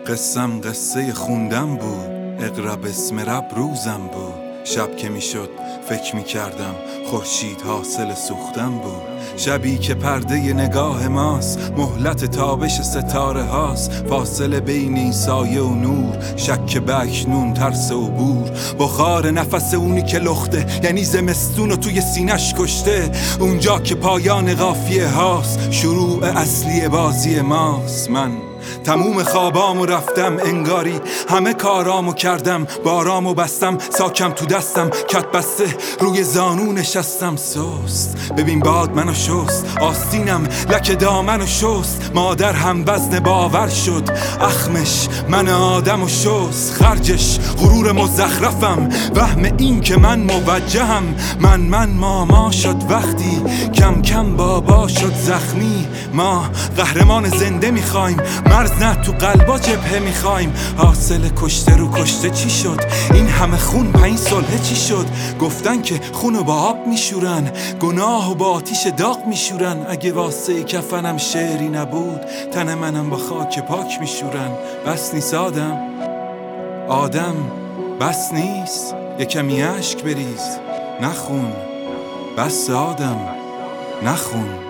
قسم قصه خوندم بود، اقرا بسم رب روزم بود. شب که میشد فکر میکردم خورشید حاصل سوختم بود. شبی که پرده نگاه ماست، مهلت تابش ستاره هاست. فاصله بین سایه و نور، شک به اکنون ترس و بور. بخار نفس اونی که لخته، یعنی زمستون رو توی سینش کشته. اونجا که پایان قافیه هاست، شروع اصلی بازی ماست. من تموم خوابامو رفتم انگاری، همه کارامو کردم، بارامو بستم، ساکم تو دستم، کت بسته روی زانو نشستم. سست ببین باد منو شست، آستینم لک دامنو شست. مادر هم وزن باور شد، اخمش من آدمو شست. خرجش غرور مزخرفم، وهم این که من موجهم. من ماما شد وقتی کم کم بابا شد زخمی. ما قهرمان زنده میخوایم، مرز نه تو قلبا جبهه میخوایم. حاصل کشته رو کشته چی شد؟ این همه خون پا این صلحه چی شد؟ گفتن که خونو با آب میشورن، گناهو با آتیش داغ میشورن. اگه واسه کفنم شعری نبود، تن منم با خاک پاک میشورن. بس نیست آدم بس نیست، یه کمی اشک بریز، نخون. بس آدم نخون.